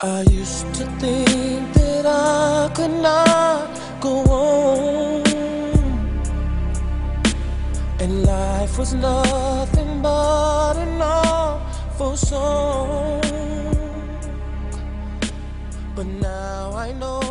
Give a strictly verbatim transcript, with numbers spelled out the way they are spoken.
I used to think that I could not go on, and life was nothing but an awful song. But now I know